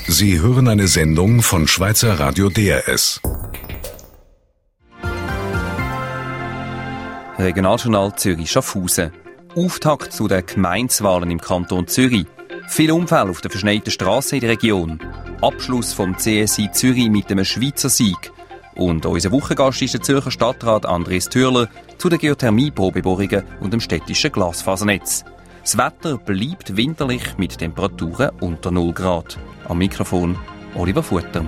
Sie hören eine Sendung von Schweizer Radio DRS. Regionaljournal Zürich-Schaffhausen. Auftakt zu den Gemeindewahlen im Kanton Zürich. Viele Unfälle auf der verschneiten Strasse in der Region. Abschluss vom CSI Zürich mit einem Schweizer Sieg. Und unser Wochengast ist der Zürcher Stadtrat Andres Thürler zu den Geothermie-Probebohrungen und dem städtischen Glasfasernetz. Das Wetter bleibt winterlich mit Temperaturen unter 0 Grad. Am Mikrofon Oliver Futter.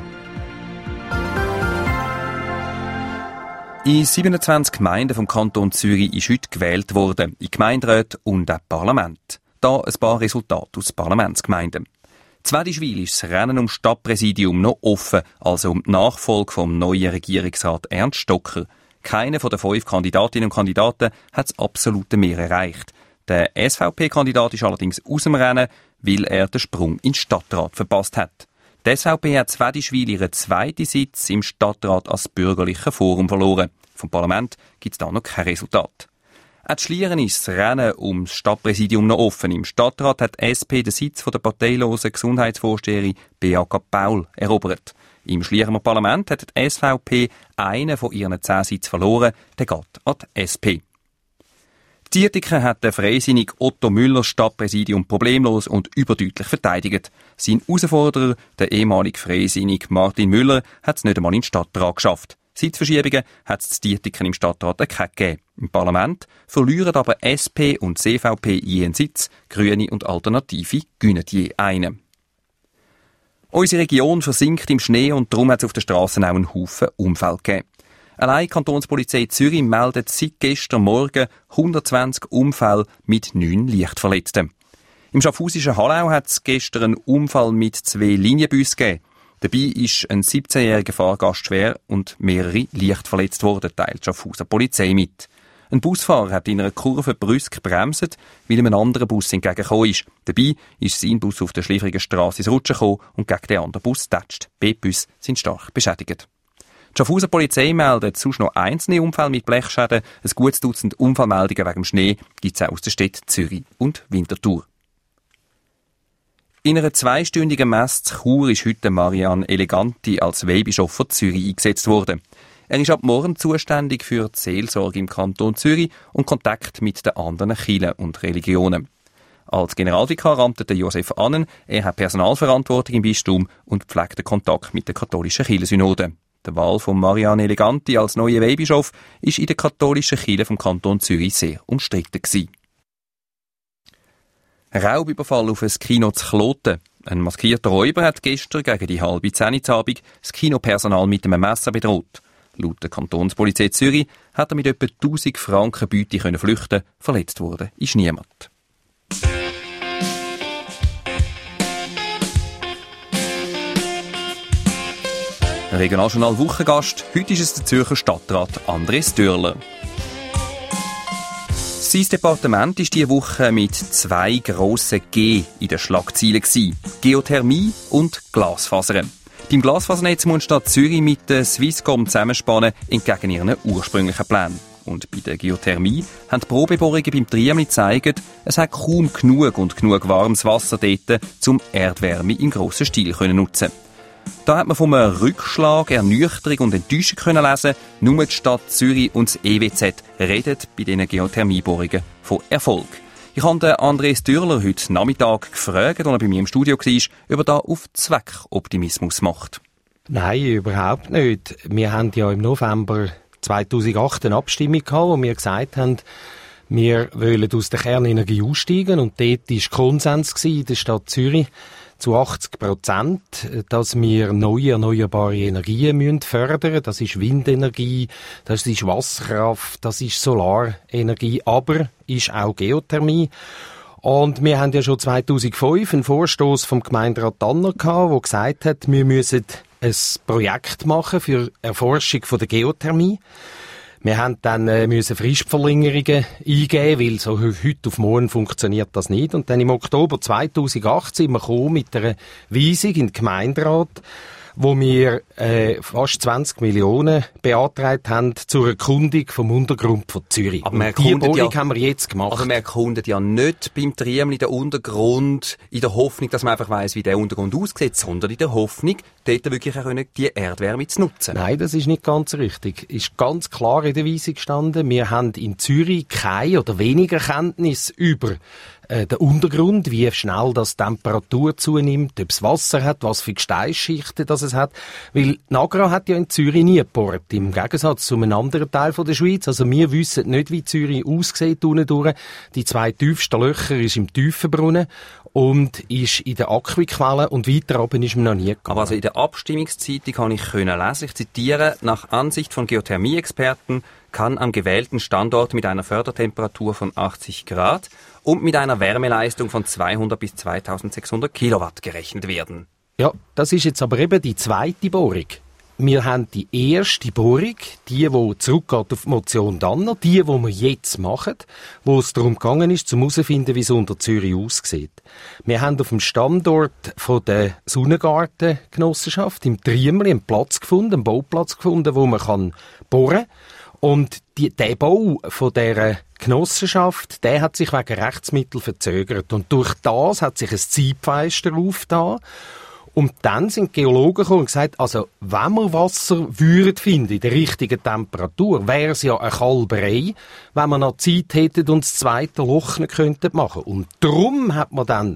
In 27 Gemeinden vom Kanton Zürich ist heute gewählt worden, in Gemeinderäten und auch Parlament. Da ein paar Resultate aus Parlamentsgemeinden. Zwedischwil ist das Rennen ums Stadtpräsidium noch offen, also um die Nachfolge vom neuen Regierungsrat Ernst Stocker. Keiner von den 5 Kandidatinnen und Kandidaten hat das absolute Mehr erreicht. Der SVP-Kandidat ist allerdings aus dem Rennen, weil er den Sprung in den Stadtrat verpasst hat. Die SVP hat Zwedischwil ihren zweiten Sitz im Stadtrat als bürgerlicher Forum verloren. Vom Parlament gibt es da noch kein Resultat. Auch in Schlieren ist das Rennen ums Stadtpräsidium noch offen. Im Stadtrat hat die SP den Sitz von der parteilosen Gesundheitsvorsteherin Beata Paul erobert. Im Schlierener Parlament hat die SVP einen von ihren 10 Sitzen verloren, der geht an die SP. Dietike hat der Freisinnig Otto Müller Stadtpräsidium problemlos und überdeutlich verteidigt. Sein Herausforderer, der ehemalige Freisinnig Martin Müller, hat es nicht einmal in den Stadtrat geschafft. Sitzverschiebungen hat es Dietiken im Stadtrat keine gegeben. Im Parlament verlieren aber SP und CVP je einen Sitz, Grüne und Alternative gewinnen je einen. Unsere Region versinkt im Schnee und darum hat es auf den Strassen auch einen Haufen Unfälle gegeben. Allein die Kantonspolizei Zürich meldet seit gestern Morgen 120 Unfälle mit 9 Leichtverletzten. Im schaffhausischen Hallau hat es gestern einen Unfall mit 2 Linienbussen gegeben. Dabei ist ein 17-jähriger Fahrgast schwer und mehrere leicht verletzt worden, teilt die Schaffhauser Polizei mit. Ein Busfahrer hat in einer Kurve brüsk gebremst, weil ihm ein anderer Bus entgegengekommen ist. Dabei ist sein Bus auf der schläfrigen Strasse ins Rutschen gekommen und gegen den anderen Bus getatscht. Beide Busse sind stark beschädigt. Die Schaffhauser Polizei meldet sonst noch einzelne Unfälle mit Blechschäden. Ein gutes Dutzend Unfallmeldungen wegen dem Schnee gibt es auch aus den Städten Zürich und Winterthur. In einer 2-stündigen Messe zu Chur ist heute Marian Eleganti als Weihbischof von Zürich eingesetzt worden. Er ist ab morgen zuständig für die Seelsorge im Kanton Zürich und Kontakt mit den anderen Kirchen und Religionen. Als Generalvikar amtet Josef Annen. Er hat Personalverantwortung im Bistum und pflegt den Kontakt mit der katholischen Kirchensynode. Die Wahl von Marian Eleganti als neuer Weihbischof ist in der katholischen Kirche vom Kanton Zürich sehr umstritten gewesen. Raubüberfall auf ein Kino zu Kloten. Ein maskierter Räuber hat gestern gegen die 9:30 das Kinopersonal mit einem Messer bedroht. Laut der Kantonspolizei Zürich hat er mit etwa 1000 Franken Beute flüchten. Verletzt worden ist niemand. Regionaljournal Wochengast. Heute ist es der Zürcher Stadtrat Andres Thürler. Sein Departement war diese Woche mit 2 grossen G in den Schlagzeilen gewesen. Geothermie und Glasfasern. Beim Glasfasernetz muss die Stadt Zürich mit der Swisscom zusammenspannen, entgegen ihren ursprünglichen Plänen. Und bei der Geothermie haben die Probebohrungen beim Triemli gezeigt, es hat kaum genug warmes Wasser dort, um Erdwärme im grossen Stil zu nutzen. Da hat man von einem Rückschlag, Ernüchterung und Enttäuschung können lesen. Nur die Stadt Zürich und das EWZ reden bei diesen Geothermiebohrungen von Erfolg. Ich habe den Andres Thürler heute Nachmittag gefragt, als er bei mir im Studio war, ob er da auf Zweckoptimismus macht. Nein, überhaupt nicht. Wir haben ja im November 2008 eine Abstimmung gehabt, wo wir gesagt haben, wir wollen aus der Kernenergie aussteigen. Und dort war Konsens in der Stadt Zürich zu 80%, dass wir neue erneuerbare Energien fördern müssen. Das ist Windenergie, das ist Wasserkraft, das ist Solarenergie, aber ist auch Geothermie. Und wir haben ja schon 2005 einen Vorstoß vom Gemeinderat Tanner gehabt, der gesagt hat, wir müssen ein Projekt machen für Erforschung von der Geothermie. Wir haben dann müssen Fristverlängerungen eingeben, weil so heute auf morgen funktioniert das nicht. Und dann im Oktober 2008 sind wir gekommen mit einer Weisung in den Gemeinderat. wo wir fast 20 Millionen beantragt haben zur Erkundung vom Untergrund von Zürich. Aber die Bohrung haben wir jetzt gemacht. Aber man erkundet ja nicht beim Triemli den Untergrund in der Hoffnung, dass man einfach weiss, wie der Untergrund aussieht, sondern in der Hoffnung, dort wirklich auch die Erdwärme zu nutzen. Nein, das ist nicht ganz richtig. Ist ganz klar in der Weisung gestanden, wir haben in Zürich keine oder weniger Kenntnis über der Untergrund, wie schnell das Temperatur zunimmt, ob es Wasser hat, was für Gesteinsschichten das es hat. Weil Nagra hat ja in Zürich nie gebohrt, im Gegensatz zu einem anderen Teil von der Schweiz. Also wir wissen nicht, wie Zürich aussieht unten durch. Die 2 tiefsten Löcher ist im Tiefenbrunnen und ist in der Aquiquelle und weiter oben ist man noch nie gegangen. Aber also in der Abstimmungszeitung kann ich lesen, ich zitiere, nach Ansicht von Geothermie-Experten kann am gewählten Standort mit einer Fördertemperatur von 80 Grad und mit einer Wärmeleistung von 200 bis 2600 Kilowatt gerechnet werden. Ja, das ist jetzt aber eben die zweite Bohrung. Wir haben die erste Bohrung, die zurückgeht auf die Motion Danner, die wir jetzt machen, wo es darum gegangen ist, zum herauszufinden, wie es unter Zürich aussieht. Wir haben auf dem Standort von der Sonnengartengenossenschaft im Triemli einen Platz gefunden, einen Bauplatz gefunden, wo man bohren kann. Und der Bau von dieser Genossenschaft, der hat sich wegen Rechtsmittel verzögert. Und durch das hat sich ein Zeitfenster aufgetan. Und dann sind die Geologen gekommen und gesagt, also, wenn wir Wasser finden in der richtigen Temperatur, wäre es ja eine Kalberei, wenn wir noch Zeit hätten und das zweite Loch nicht könnten machen. Und darum hat man dann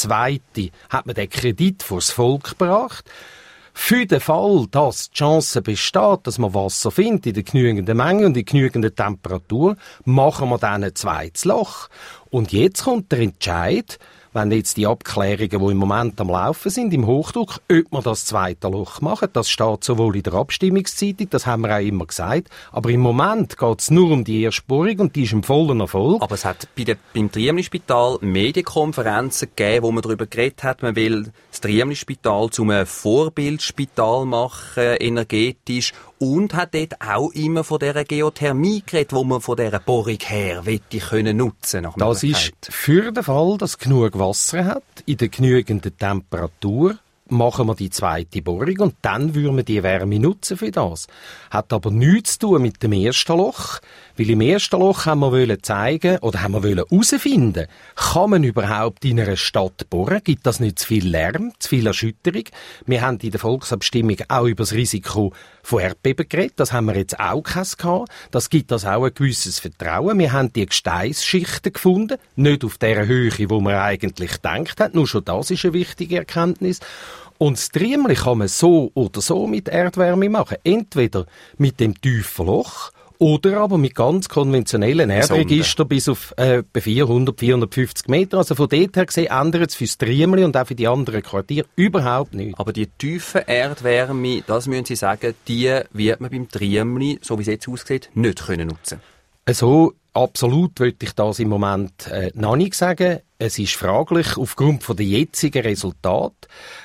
den Kredit vors Volk gebracht. Für den Fall, dass die Chance besteht, dass man Wasser findet in der genügenden Menge und in genügender Temperatur, machen wir dann ein zweites Loch. Und jetzt kommt der Entscheid, wenn jetzt die Abklärungen, die im Moment am Laufen sind, im Hochdruck, ob wir das zweite Loch machen. Das steht sowohl in der Abstimmungszeitung, das haben wir auch immer gesagt. Aber im Moment geht es nur um die erste Bohrung und die ist im vollen Erfolg. Aber es hat beim Triemli-Spital Medienkonferenzen gegeben, wo man darüber geredet hat, man will das Triemli-Spital zu einem Vorbildspital machen, energetisch, und hat dort auch immer von dieser Geothermie geredet, wo man von dieser Bohrung her nutzen können. Das ist für den Fall, dass genug Wasser hat, in der genügenden Temperatur, machen wir die zweite Bohrung und dann würden wir die Wärme nutzen für das. Hat aber nichts zu tun mit dem ersten Loch, weil im ersten Loch haben wir zeigen oder haben wir herausfinden, kann man überhaupt in einer Stadt bohren? Gibt das nicht zu viel Lärm, zu viel Erschütterung? Wir haben in der Volksabstimmung auch über das Risiko von Erdbeben geredet. Das haben wir jetzt auch gehabt. Das gibt das auch ein gewisses Vertrauen. Wir haben die Gesteinsschichten gefunden, nicht auf der Höhe, wo man eigentlich gedacht hat. Nur schon das ist eine wichtige Erkenntnis. Und das Triemli kann man so oder so mit Erdwärme machen. Entweder mit dem tiefen Loch oder aber mit ganz konventionellen Erdregistern bis auf etwa 400, 450 Meter. Also von dort her gesehen ändert es für das Triemli und auch für die anderen Quartiere überhaupt nichts. Aber die tiefe Erdwärme, das müssen Sie sagen, die wird man beim Triemli, so wie es jetzt aussieht, nicht nutzen können. So absolut wollte ich das im Moment noch nicht sagen. Es ist fraglich aufgrund von der jetzigen Resultate,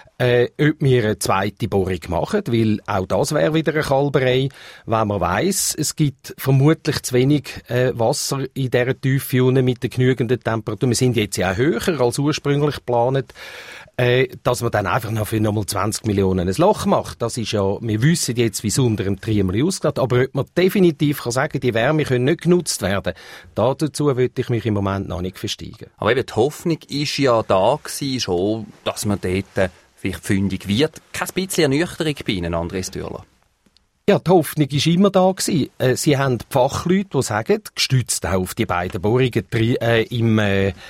ob wir eine zweite Bohrung machen, weil auch das wäre wieder eine Kalberei, wenn man weiss, es gibt vermutlich zu wenig Wasser in dieser Tiefe unten mit der genügenden Temperatur. Wir sind jetzt ja auch höher als ursprünglich geplant, dass man dann einfach noch für nochmal 20 Millionen ein Loch macht. Das ist ja, wir wissen jetzt, wie es unter dem Triemli aussieht, aber ob man definitiv kann sagen, die Wärme können nicht genutzt werden, dazu würde ich mich im Moment noch nicht versteigen. Aber eben die Hoffnung ist ja da gewesen, schon, dass man dort vielleicht fündig wird. Kein bisschen Ernüchterung bei Ihnen, Andres Dürler? Ja, die Hoffnung war immer da gewesen. Sie haben die Fachleute, die sagen, gestützt auch auf die beiden Bohrungen im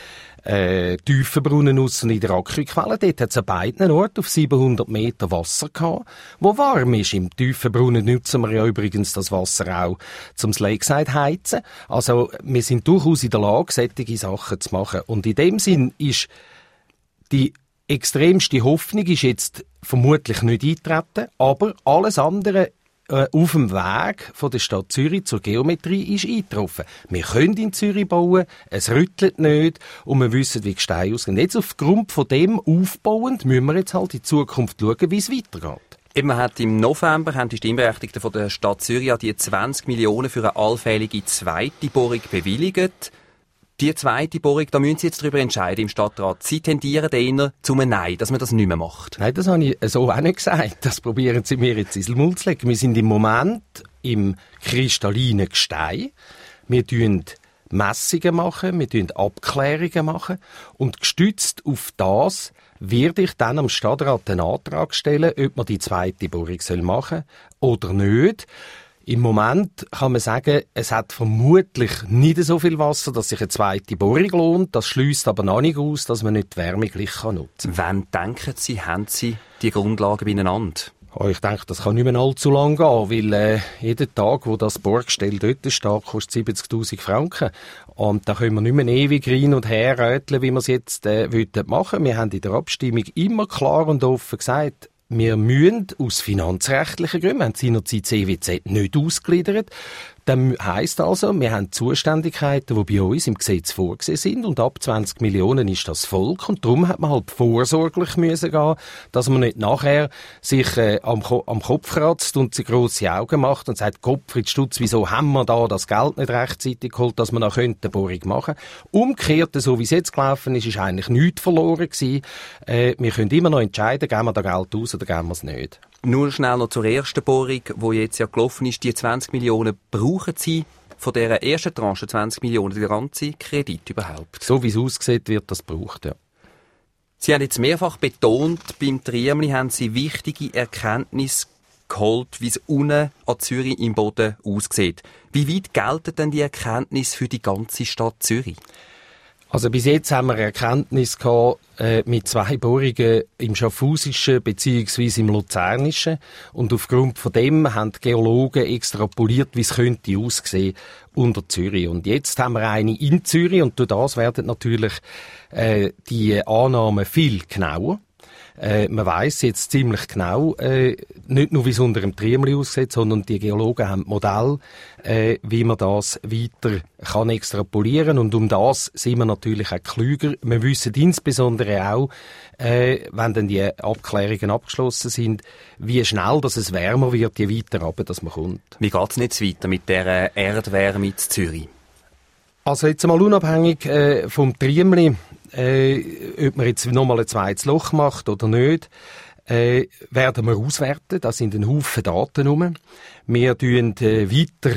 Tiefenbrunnen und in der Aquiquelle, dort hat es an beiden Orten auf 700 Meter Wasser gehabt, wo warm ist. Im Tiefenbrunnen nutzen wir ja übrigens das Wasser auch zum Lakeside heizen. Also wir sind durchaus in der Lage, solche Sachen zu machen. Und in dem Sinn ist die extremste Hoffnung ist jetzt vermutlich nicht eingetreten, aber alles andere auf dem Weg von der Stadt Zürich zur Geometrie ist eingetroffen. Wir können in Zürich bauen, es rüttelt nicht und wir wissen, wie Gesteine aussehen. Jetzt aufgrund von dem aufbauend müssen wir jetzt halt in Zukunft schauen, wie es weitergeht. Eben hat im November haben die Stimmberechtigten von der Stadt Zürich die 20 Millionen für eine allfällige zweite Bohrung bewilligt. Die zweite Bohrung, da müssen Sie jetzt darüber entscheiden im Stadtrat. Sie tendieren eher zu einem Nein, dass man das nicht mehr macht. Nein, das habe ich so auch nicht gesagt. Das probieren Sie mir jetzt ins Maul zu legen. Wir sind im Moment im kristallinen Gestein. Wir machen Messungen, wir Abklärungen machen. Und gestützt auf das werde ich dann am Stadtrat einen Antrag stellen, ob man die zweite Bohrung machen soll oder nicht. Im Moment kann man sagen, es hat vermutlich nicht so viel Wasser, dass sich eine zweite Bohrung lohnt. Das schließt aber noch nicht aus, dass man nicht die Wärme gleich nutzen kann. Wann denken Sie, haben Sie die Grundlagen beieinander? Ich denke, das kann nicht mehr allzu lang gehen, weil jeden Tag, wo das Bohrgestell dort steht, kostet 70'000 Franken. Und da können wir nicht mehr ewig rein und her rätseln, wie wir es jetzt machen. Wir haben in der Abstimmung immer klar und offen gesagt, wir müssen aus finanzrechtlichen Gründen, wir haben seinerzeit CWZ nicht ausgegliedert. Das heisst also, wir haben Zuständigkeiten, die bei uns im Gesetz vorgesehen sind und ab 20 Millionen ist das Volk und darum hat man halt vorsorglich müssen gehen, dass man nicht nachher sich am Kopf kratzt und sich grosse Augen macht und sagt, Gottfried Stutz, wieso haben wir da das Geld nicht rechtzeitig geholt, dass man noch eine Bohrung machen könnte. Umgekehrt, so wie es jetzt gelaufen ist eigentlich nichts verloren gewesen. Wir können immer noch entscheiden, geben wir da Geld aus oder geben wir es nicht. Nur schnell noch zur ersten Bohrung, die jetzt ja gelaufen ist. Die 20 Millionen brauchen Sie von dieser ersten Tranche 20 Millionen, den ganzen Kredit überhaupt? So wie es aussieht, wird das gebraucht, ja. Sie haben jetzt mehrfach betont, beim Triemli haben Sie wichtige Erkenntnisse geholt, wie es unten an Zürich im Boden aussieht. Wie weit gelten denn die Erkenntnisse für die ganze Stadt Zürich? Also bis jetzt haben wir Erkenntnis gehabt, mit 2 Bohrungen im Schaffhausischen bzw. im Luzernischen. Und aufgrund von dem haben die Geologen extrapoliert, wie es könnte aussehen unter Zürich. Und jetzt haben wir eine in Zürich und durch das werden natürlich die Annahmen viel genauer. Man weiss jetzt ziemlich genau, nicht nur wie es unter dem Triemli aussieht, sondern die Geologen haben Modell, wie man das weiter kann extrapolieren. Und um das sind wir natürlich auch klüger. Wir wissen insbesondere auch, wenn dann die Abklärungen abgeschlossen sind, wie schnell dass es wärmer wird, je weiter runter dass man kommt. Wie geht es jetzt weiter mit der Erdwärme in Zürich? Also jetzt mal unabhängig vom Triemli, ob man jetzt nochmal ein zweites Loch macht oder nicht, werden wir auswerten. Da sind ein Haufen Daten rum. Wir schauen weiter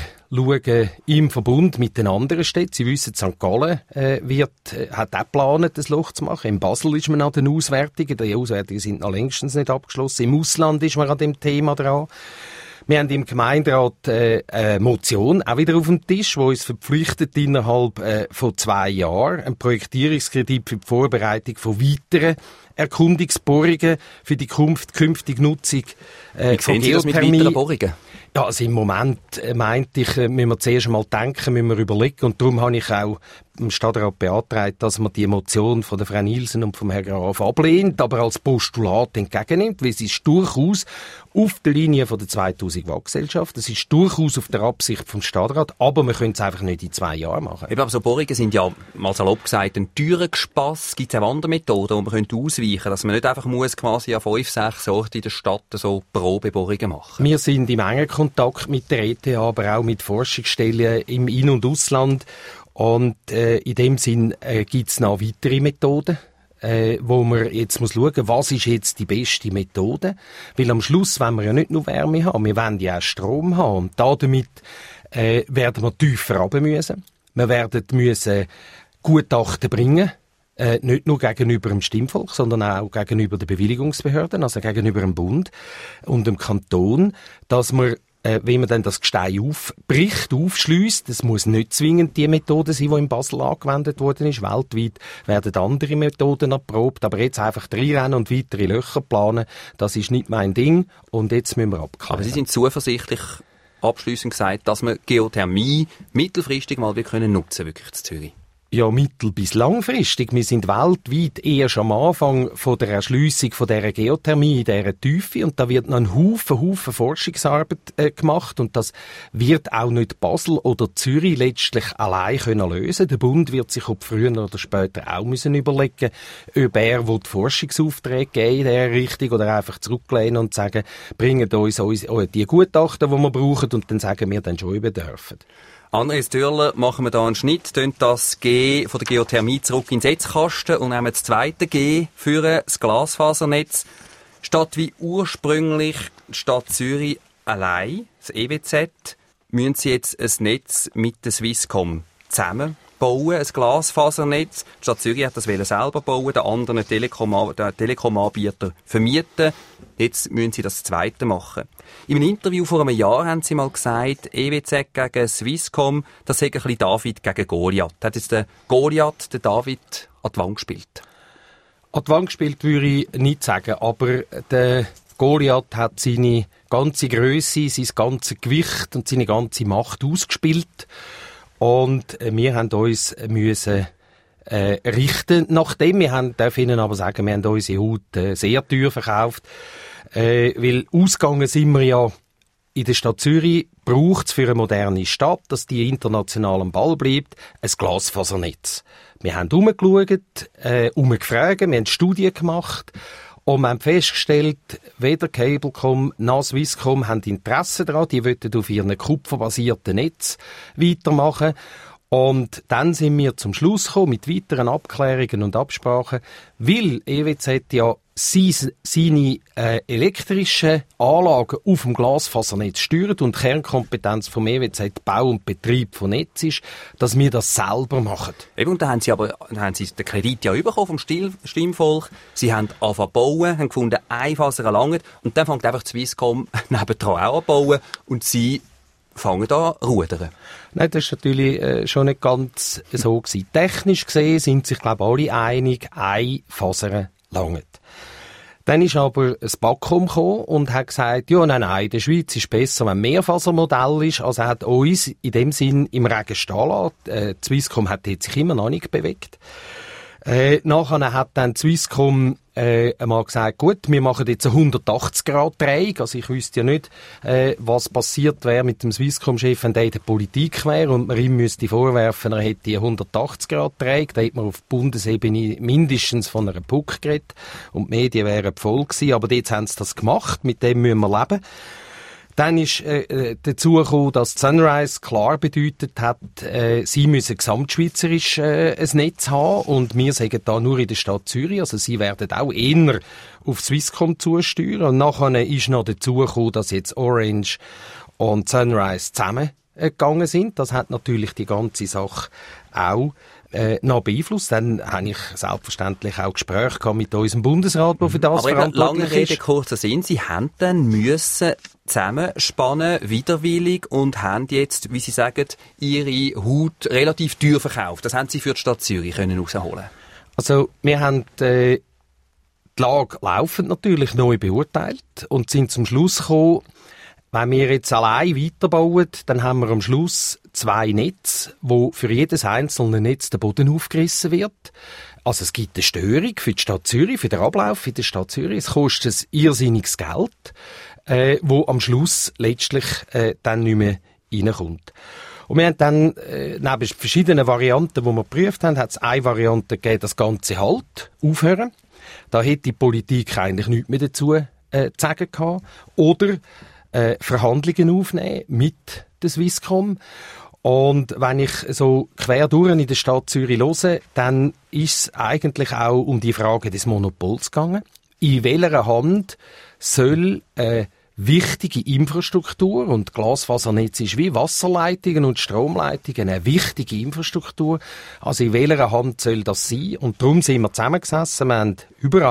im Verbund mit den anderen Städten. Sie wissen, St. Gallen hat auch geplant, ein Loch zu machen. In Basel ist man an den Auswertungen. Die Auswertungen sind noch längstens nicht abgeschlossen. Im Ausland ist man an dem Thema dran. Wir haben im Gemeinderat eine Motion auch wieder auf dem Tisch, die uns verpflichtet, innerhalb von 2 Jahren einen Projektierungskredit für die Vorbereitung von weiteren Erkundungsbohrungen für die künftige Nutzung von Geothermie. Wie sehen Sie das mit weiteren Bohrungen? Ja, also im Moment meinte ich, müssen wir zuerst einmal denken, müssen wir überlegen. Und darum habe ich auch im Stadtrat beantragt, dass man die Motion von der Frau Nielsen und vom Herrn Graf ablehnt, aber als Postulat entgegennimmt, weil es ist durchaus auf der Linie von der 2000 Wattgesellschaft, es ist durchaus auf der Absicht vom Stadtrat, aber wir können es einfach nicht in 2 Jahren machen. Eben, aber so Bohrungen sind ja, mal salopp gesagt, ein teurer Gespass. Gibt es auch andere Methoden, die man ausweichen könnte, dass man nicht einfach muss quasi an 5, 6 Orten in der Stadt so Probebohrungen machen? Wir sind im engen Kontakt mit der ETH, aber auch mit Forschungsstellen im In- und Ausland. Und in dem Sinn gibt es noch weitere Methoden, wo man jetzt schauen muss, was ist jetzt die beste Methode. Weil am Schluss wollen wir ja nicht nur Wärme haben, wir wollen ja auch Strom haben. Und damit werden wir tiefer runter müssen. Wir werden müssen Gutachten bringen, nicht nur gegenüber dem Stimmvolk, sondern auch gegenüber den Bewilligungsbehörden, also gegenüber dem Bund und dem Kanton, dass wir wenn man dann das Gestein aufbricht, aufschliesst, das muss nicht zwingend die Methode sein, die in Basel angewendet worden ist. Weltweit werden andere Methoden erprobt, aber jetzt einfach reinrennen und weitere Löcher planen, das ist nicht mein Ding und jetzt müssen wir abklären. Aber Sie sind zuversichtlich, abschliessend gesagt, dass wir Geothermie mittelfristig mal nutzen können, wirklich in Zürich? Ja, mittel- bis langfristig. Wir sind weltweit erst am Anfang von der Erschliessung von dieser Geothermie in dieser Tiefe und da wird noch ein Haufen Forschungsarbeit gemacht und das wird auch nicht Basel oder Zürich letztlich allein können lösen. Der Bund wird sich ob früher oder später auch müssen überlegen, ob er Forschungsaufträge geben in dieser Richtung oder einfach zurücklehnen und sagen, bringt uns die Gutachten, die wir brauchen und dann sagen wir dann schon, ob wir dürfen. Andreas Dürrler, machen wir da einen Schnitt, tun das G von der Geothermie zurück in den Setzkasten und nehmen das zweite G für das Glasfasernetz. Statt wie ursprünglich die Stadt Zürich allein, das EWZ, müssen sie jetzt ein Netz mit der Swisscom zusammenbauen, ein Glasfasernetz. Die Stadt Zürich hat das selber bauen, den anderen Telekom-Anbieter vermieten. Jetzt müssen sie das zweite machen. In einem Interview vor einem Jahr haben sie mal gesagt, EWZ gegen Swisscom, das sei ein bisschen David gegen Goliath. Hat jetzt der Goliath, der David, an die Wand gespielt? An die Wand gespielt würde ich nicht sagen, aber der Goliath hat seine ganze Grösse, sein ganzes Gewicht und seine ganze Macht ausgespielt. Und wir haben uns müssen richten nach dem. Darf Ihnen aber sagen, wir haben unsere Haut sehr teuer verkauft, weil ausgegangen sind wir ja in der Stadt Zürich, braucht es für eine moderne Stadt, dass die international am Ball bleibt, ein Glasfasernetz. Wir haben herumgeschaut, herumgefragt, wir haben Studien gemacht und wir haben festgestellt, weder Cablecom noch Swisscom haben Interesse daran, die wollen auf ihren kupferbasierten Netz weitermachen. Und dann sind wir zum Schluss gekommen mit weiteren Abklärungen und Absprachen, weil EWZ ja seine elektrischen Anlagen auf dem Glasfasernetz steuert und die Kernkompetenz vom EWZ Bau und Betrieb von Netz ist, dass wir das selber machen. Eben, und dann haben sie den Kredit ja bekommen vom Stimmvolk. Sie haben angefangen zu bauen, haben gefunden, ein Faser langt, und dann fängt einfach die Swisscom nebendran auch an zu bauen und sie fangen da an rudern. Nein, das ist natürlich schon nicht ganz so gewesen. Technisch gesehen sind sich, glaube ich, alle einig, ein Faser langt. Dann ist aber ein Backcom gekommen und hat gesagt, ja, nein, in der Schweiz ist besser, wenn Mehrfasermodell ist. Also er hat uns in dem Sinn im Regen stehen lassen. Die Swisscom hat sich immer noch nicht bewegt. Nachher hat dann die Swisscom einmal gesagt, gut, wir machen jetzt eine 180-Grad-Drehung. Also ich wüsste ja nicht, was passiert wäre mit dem Swisscom-Chef, wenn der in der Politik wäre und man ihm müsste vorwerfen, er hätte eine 180-Grad-Drehung. Da hätte man auf Bundesebene mindestens von einer Puck geredet und die Medien wären voll gewesen. Aber jetzt haben sie das gemacht, mit dem müssen wir leben. Dann ist dazu gekommen, dass Sunrise klar bedeutet hat, sie müssen gesamtschweizerisch ein Netz haben und wir sagen da nur in der Stadt Zürich, also sie werden auch eher auf Swisscom zusteuern. Und nachher ist noch dazu gekommen, dass jetzt Orange und Sunrise zusammengegangen sind. Das hat natürlich die ganze Sache auch noch beeinflusst. Dann habe ich selbstverständlich auch Gespräche gehabt mit unserem Bundesrat, der für das verantwortlich ist. Lange Rede, kurzer Sinn. Sie haben dann müssen zusammenspannen, widerwillig, und haben jetzt, wie Sie sagen, ihre Haut relativ teuer verkauft. Das haben Sie für die Stadt Zürich können rausholen. Also, wir haben die Lage laufend natürlich neu beurteilt und sind zum Schluss gekommen, wenn wir jetzt allein weiterbauen, dann haben wir am Schluss 2 Netze, wo für jedes einzelne Netz der Boden aufgerissen wird. Also es gibt eine Störung für die Stadt Zürich, für den Ablauf in der Stadt Zürich. Es kostet ein irrsinniges Geld, wo am Schluss letztlich dann nicht mehr reinkommt. Und wir haben dann, neben verschiedenen Varianten, die wir geprüft haben, hat es eine Variante gegeben, das Ganze halt aufhören. Da hätte die Politik eigentlich nichts mehr dazu zu sagen gehabt. Oder Verhandlungen aufnehmen mit der Swisscom. Und wenn ich so quer durch in der Stadt Zürich höre, dann ist es eigentlich auch um die Frage des Monopols gegangen. In welcher Hand soll wichtige Infrastruktur, und Glasfasernetz ist wie Wasserleitungen und Stromleitungen eine wichtige Infrastruktur, also in welcher Hand soll das sein? Und darum sind wir zusammengesessen, wir haben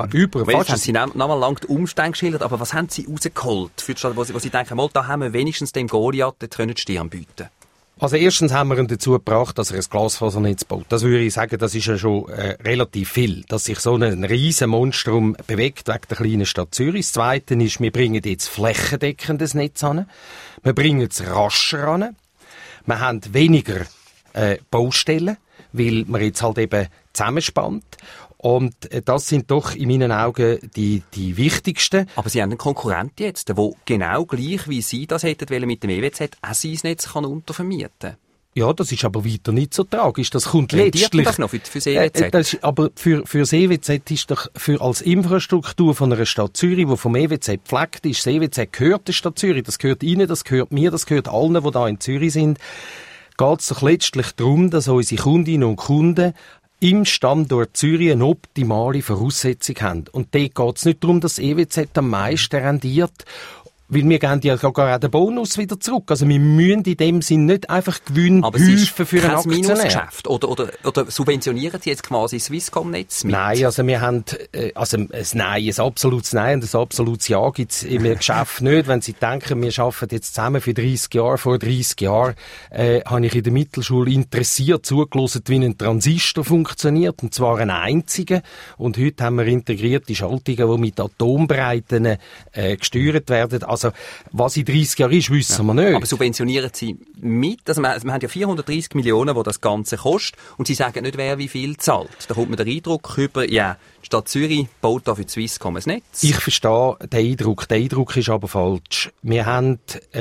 haben Sie nochmal lang die Umstände geschildert, aber was haben Sie rausgeholt für die Stadt, wo Sie denken, mal, da haben wir wenigstens dem Goliath die Stirn bieten? Also erstens haben wir ihn dazu gebracht, dass er ein Glasfasernetz baut. Das würde ich sagen, das ist ja schon relativ viel, dass sich so ein riesen Monstrum bewegt wegen der kleinen Stadt Zürich. Das Zweite ist, wir bringen jetzt flächendeckendes Netz an. Wir bringen es rascher an. Wir haben weniger Baustellen, weil man jetzt halt eben zusammenspannt. Und das sind doch in meinen Augen die wichtigsten. Aber Sie haben einen Konkurrent jetzt, der genau gleich wie Sie das hätten mit dem EWZ auch sein Netz untervermieten kann. Ja, das ist aber weiter nicht so tragisch. Das kommt letztlich. Das noch für das EWZ? Aber für das EWZ ist doch als Infrastruktur von einer Stadt Zürich, die vom EWZ gepflegt ist, das EWZ gehört der Stadt Zürich, das gehört Ihnen, das gehört mir, das gehört allen, die da in Zürich sind. geht es doch letztlich darum, dass unsere Kundinnen und Kunden im Standort Zürich eine optimale Voraussetzung haben. Und dort geht es nicht darum, dass das EWZ am meisten rendiert, weil wir geben ja sogar auch den Bonus wieder zurück. Also wir müssen in dem Sinn nicht einfach Gewinn häufen für einen Aktionär. Aber es ist kein Minusgeschäft. Oder subventionieren Sie jetzt quasi Swisscom-Netz mit? Nein, also wir haben ein absolutes Nein und ein absolutes Ja gibt es im Geschäft nicht. Wenn Sie denken, wir arbeiten jetzt zusammen für 30 Jahre, vor 30 Jahren habe ich in der Mittelschule interessiert zugelassen, wie ein Transistor funktioniert, und zwar einen einzigen. Und heute haben wir integrierte Schaltungen, die mit Atombreiten gesteuert werden. Also, was in 30 Jahren ist, wissen wir nicht. Aber subventionieren Sie mit? Also, wir haben ja 430 Millionen, die das Ganze kostet, und Sie sagen nicht, wer wie viel zahlt. Da kommt man den Eindruck über, ja, die Stadt Zürich baut da für die Swisscom ein Netz. Ich verstehe den Eindruck. Der Eindruck ist aber falsch. Wir haben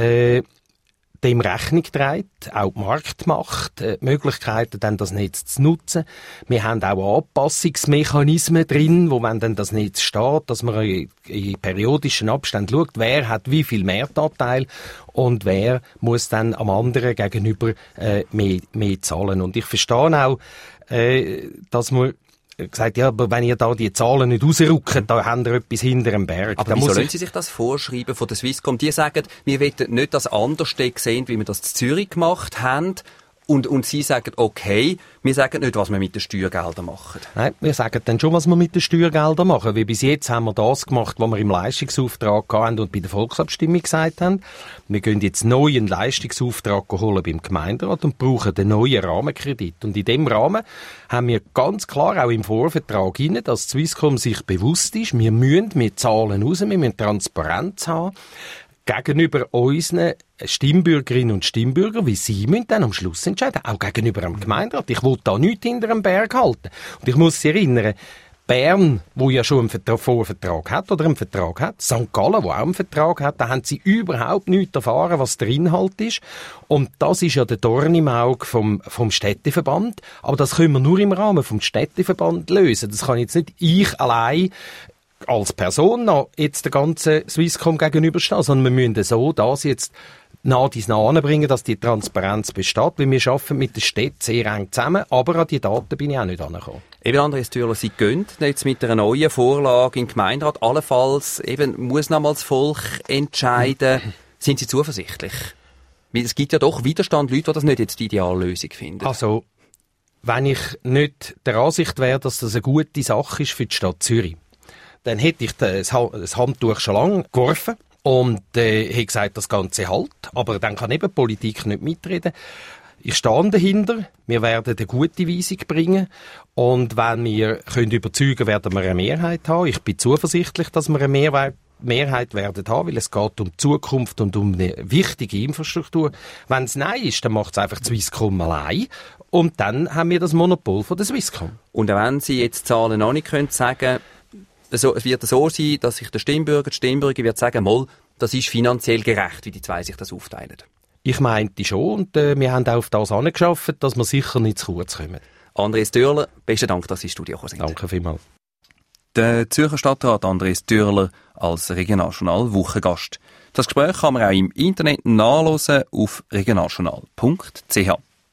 dem Rechnung trägt, auch die Marktmacht, Möglichkeiten, dann das Netz zu nutzen. Wir haben auch Anpassungsmechanismen drin, wo wenn dann das Netz steht, dass man in periodischen Abständen schaut, wer hat wie viel Mehrtanteil und wer muss dann am anderen gegenüber mehr zahlen. Und ich verstehe auch, dass man gesagt, ja, aber wenn ihr da die Zahlen nicht rausrückt, da habt ihr etwas hinter dem Berg. Aber wieso lassen Sie sich das vorschreiben von der Swisscom? Die sagen, wir wollen nicht das anders sehen, wie wir das in Zürich gemacht haben. Und Sie sagen, okay, wir sagen nicht, was wir mit den Steuergeldern machen. Nein, wir sagen dann schon, was wir mit den Steuergeldern machen. Weil bis jetzt haben wir das gemacht, was wir im Leistungsauftrag hatten und bei der Volksabstimmung gesagt haben. Wir gehen jetzt neu einen Leistungsauftrag holen beim Gemeinderat und brauchen einen neuen Rahmenkredit. Und in dem Rahmen haben wir ganz klar auch im Vorvertrag hinein, dass Swisscom sich bewusst ist, wir zahlen raus, wir müssen Transparenz haben gegenüber unseren Stimmbürgerinnen und Stimmbürgern, wie sie müssen dann am Schluss entscheiden, auch gegenüber dem Gemeinderat. Ich will da nichts hinter dem Berg halten. Und ich muss Sie erinnern, Bern, wo ja schon einen Vorvertrag hat, oder einen Vertrag hat, St. Gallen, wo auch einen Vertrag hat, da haben sie überhaupt nichts erfahren, was der Inhalt ist. Und das ist ja der Dorn im Auge vom Städteverband. Aber das können wir nur im Rahmen vom Städteverband lösen. Das kann jetzt nicht ich allein als Person noch jetzt der ganzen Swisscom gegenüberstehen, sondern wir müssen so das jetzt nah anbringen, dass die Transparenz besteht, weil wir arbeiten mit der Stadt sehr eng zusammen, aber an die Daten bin ich auch nicht angekommen. Eben, Andreas Thürler, Sie gehen jetzt mit einer neuen Vorlage in den Gemeinderat, allenfalls eben muss nochmal das Volk entscheiden. Sind Sie zuversichtlich? Weil es gibt ja doch Widerstand, Leute, die das nicht jetzt die Ideallösung finden. Also, wenn ich nicht der Ansicht wäre, dass das eine gute Sache ist für die Stadt Zürich, dann hätte ich das Handtuch schon lange geworfen und hätte gesagt, das Ganze halt. Aber dann kann eben die Politik nicht mitreden. Ich stehe dahinter. Wir werden eine gute Weisung bringen. Und wenn wir überzeugen können, werden wir eine Mehrheit haben. Ich bin zuversichtlich, dass wir eine Mehrheit werden haben, weil es geht um die Zukunft und um eine wichtige Infrastruktur. Wenn es Nein ist, dann macht es einfach Swisscom allein. Und dann haben wir das Monopol von der Swisscom. Und wenn Sie jetzt Zahlen noch nicht sagen können, es wird so sein, dass sich die Stimmbürger wird sagen, mal, das ist finanziell gerecht, wie die zwei sich das aufteilen. Ich meinte schon, und wir haben auch auf das angeschafft, dass wir sicher nicht zu kurz kommen. Andreas Thürler, besten Dank, dass Sie ins Studio gekommen sind. Danke vielmals. Der Zürcher Stadtrat Andreas Thürler als Regionaljournal-Wochengast. Das Gespräch kann man auch im Internet nachlesen auf regionaljournal.ch.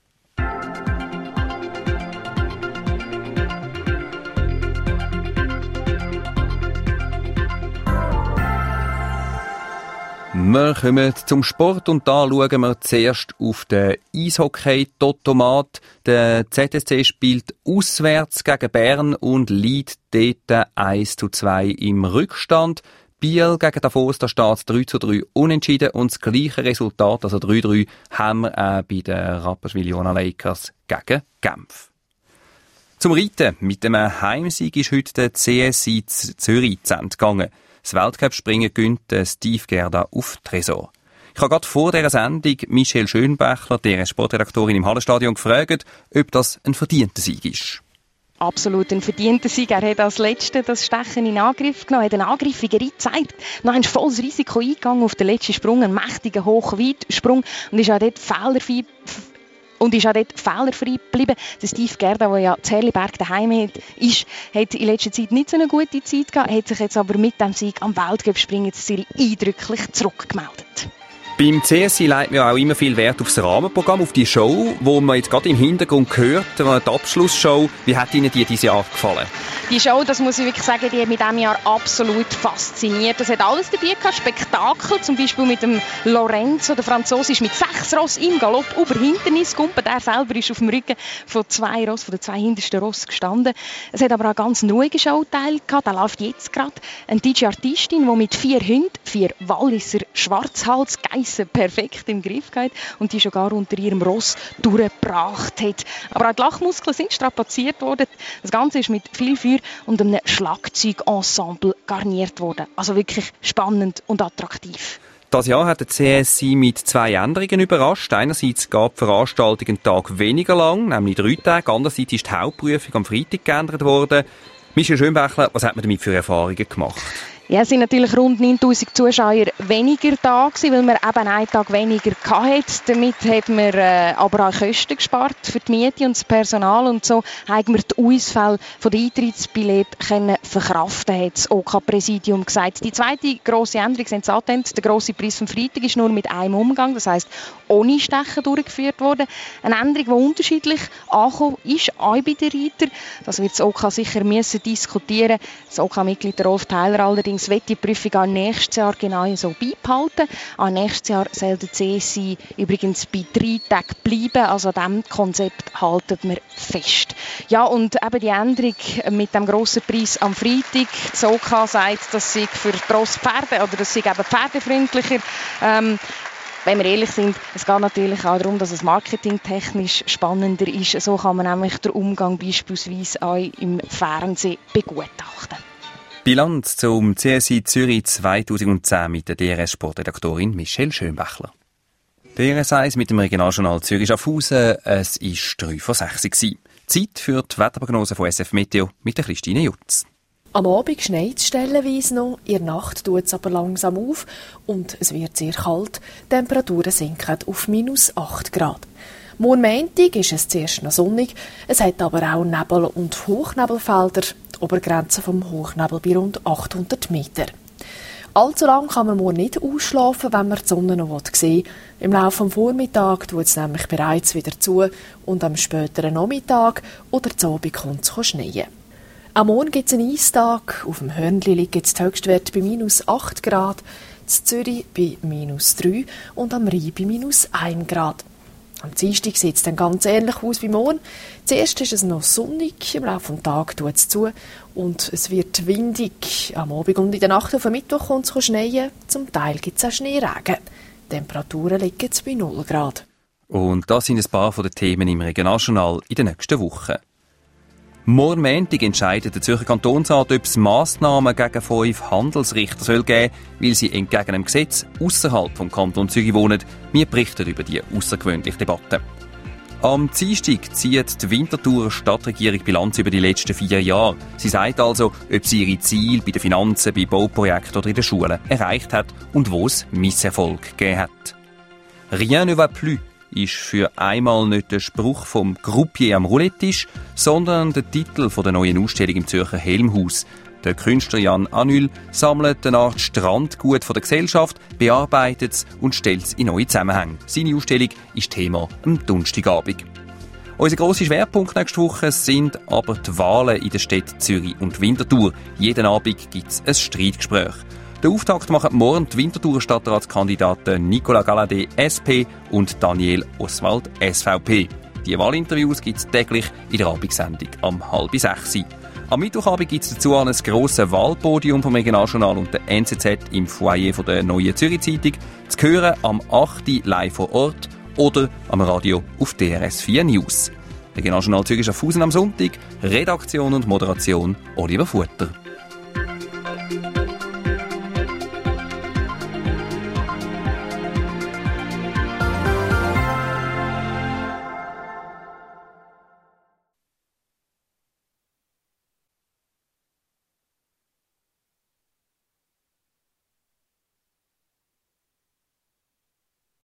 Wir kommen zum Sport und da schauen wir zuerst auf den Eishockey-Totomat. Der ZSC spielt auswärts gegen Bern und liegt dort 1:2 im Rückstand. Biel gegen Davos, da steht 3:3 unentschieden und das gleiche Resultat, also 3:3, haben wir auch bei den Rapperswil-Jona Lakers gegen Genf. Zum Reiten mit dem Heimsieg ist heute der CSI Zürich zu Ende gegangen. Das Weltcup-Springen gönnt Steve Gerda auf Tresor. Ich habe gerade vor dieser Sendung Michelle Schönbächler, der Sportredaktorin im Hallenstadion, gefragt, ob das ein verdienter Sieg ist. Absolut ein verdienter Sieg. Er hat als Letzter das Stechen in Angriff genommen, hat eine Angrifferei gezeigt, noch ein volles Risiko eingegangen auf den letzten Sprung, einen mächtigen Hochweitsprung und ist auch dort fehlerfrei geblieben. Der Steve Gerda, der ja zu Herliberg daheim ist, hat in letzter Zeit nicht so eine gute Zeit gehabt, hat sich jetzt aber mit dem Sieg am Weltcup-Springen in Zürich eindrücklich zurückgemeldet. Beim CSI legt man auch immer viel Wert auf das Rahmenprogramm, auf die Show, wo man jetzt gerade im Hintergrund hört, die Abschlussshow. Wie hat Ihnen die dieses Jahr gefallen? Die Show, das muss ich wirklich sagen, die hat mich diesem Jahr absolut fasziniert. Es hat alles dabei gehabt, Spektakel, zum Beispiel mit dem Lorenzo, der Franzose, ist mit 6 Ross im Galopp über Hindernis gekumpelt. Der selber ist auf dem Rücken von 2 Ross, von den 2 hintersten Ross gestanden. Es hat aber auch einen ganz ruhigen Showteil gehabt. Da läuft jetzt gerade eine DJ-Artistin, die mit 4 Hunden, 4 Walliser Schwarzhalsgeissen perfekt im Griff hat und die sogar unter ihrem Ross durchgebracht hat. Aber auch die Lachmuskeln sind strapaziert worden. Das Ganze ist mit viel Feuer und einem Schlagzeugensemble garniert worden. Also wirklich spannend und attraktiv. Das Jahr hat der CSI mit 2 Änderungen überrascht. Einerseits gab die Veranstaltung einen Tag weniger lang, nämlich 3 Tage. Andererseits ist die Hauptprüfung am Freitag geändert worden. Michel Schönbächler, was hat man damit für Erfahrungen gemacht? Ja, es sind natürlich rund 9000 Zuschauer weniger da gewesen, weil wir eben einen Tag weniger hatten. Damit hat man aber auch Kosten gespart für die Miete und das Personal. Und so haben wir die Ausfälle von den Eintrittsbilletten verkraften, hat das OK-Präsidium gesagt. Die zweite grosse Änderung, Sie haben es der grosse Preis vom Freitag ist nur mit einem Umgang, das heisst ohne Stechen durchgeführt worden. Eine Änderung, die unterschiedlich angekommen ist, auch bei den Reitern. Das wird das OK sicher müssen diskutieren. Das OK-Mitglied Rolf Theiler allerdings wird die Prüfung auch nächstes Jahr genau so beibehalten. Auch nächstes Jahr soll der CSI übrigens bei 3 Tagen bleiben. Also an diesem Konzept halten wir fest. Ja, und eben die Änderung mit dem grossen Preis am Freitag. Das OK sagt, dass sie für die Rosspferde oder dass sie eben pferdefreundlicher. Wenn wir ehrlich sind, es geht natürlich auch darum, dass es marketingtechnisch spannender ist. So kann man nämlich den Umgang beispielsweise auch im Fernsehen begutachten. Bilanz zum CSI Zürich 2010 mit der DRS-Sportredaktorin Michelle Schönbächler. DRS 1 mit dem Regionaljournal Zürich Schaffhausen. Es war 5:03 Zeit für die Wetterprognose von SF Meteo mit der Christine Jutz. Am Abend schneit es stellenweise noch, in der Nacht tut es aber langsam auf und es wird sehr kalt. Die Temperaturen sinken auf -8 Grad. Morgen Montag ist es zuerst noch sonnig, es hat aber auch Nebel- und Hochnebelfelder, die Obergrenze vom Hochnebel bei rund 800 Meter. Allzu lang kann man morgen nicht ausschlafen, wenn man die Sonne noch sehen will. Im Laufe des Vormittags tut es nämlich bereits wieder zu und am späteren Nachmittag oder zu Abend kommt es schneien. Am Morgen gibt es einen Eistag, auf dem Hörnli liegt der Höchstwert bei -8 Grad, in Zürich bei -3 und am Rhein bei -1 Grad. Am Dienstag sieht es dann ganz ähnlich aus wie morgen. Zuerst ist es noch sonnig, im Laufe des Tages tut es zu und es wird windig. Am Abend und in der Nacht auf den Mittwoch kommt es schneien, zum Teil gibt es auch Schneeregen. Die Temperaturen liegen bei 0 Grad. Und das sind ein paar von den Themen im Regionaljournal in den nächsten Wochen. Morgen Montag entscheidet der Zürcher Kantonsrat, ob es Massnahmen gegen 5 Handelsrichter soll geben, weil sie entgegen dem Gesetz außerhalb vom Kanton Zürich wohnen. Wir berichten über die außergewöhnliche Debatte. Am Dienstag zieht die Winterthurer Stadtregierung Bilanz über die letzten 4 Jahre. Sie sagt also, ob sie ihre Ziele bei den Finanzen, bei Bauprojekten oder in den Schulen erreicht hat und wo es Misserfolg gegeben hat. Rien ne va plus ist für einmal nicht der Spruch vom Croupier am Roulette-Tisch, sondern der Titel der neuen Ausstellung im Zürcher Helmhaus. Der Künstler Jan Anül sammelt eine Art Strandgut von der Gesellschaft, bearbeitet es und stellt es in neue Zusammenhänge. Seine Ausstellung ist Thema am Donnerstagabend. Unser grosser Schwerpunkt nächste Woche sind aber die Wahlen in den Städten Zürich und Winterthur. Jeden Abend gibt es ein Streitgespräch. Den Auftakt machen morgen die Winterthurer Stadtratskandidaten Nicolas Galladay, SP und Daniel Oswald, SVP. Die Wahlinterviews gibt es täglich in der Abendsendung am 5:30. Am Mittwochabend gibt es dazu ein grosses Wahlpodium vom Regionaljournal und der NZZ im Foyer von der Neuen Zürich Zeitung. Zu hören am 8. live vor Ort oder am Radio auf DRS 4 News. Regionaljournal Zürich Schaffhausen am Sonntag. Redaktion und Moderation Oliver Futter.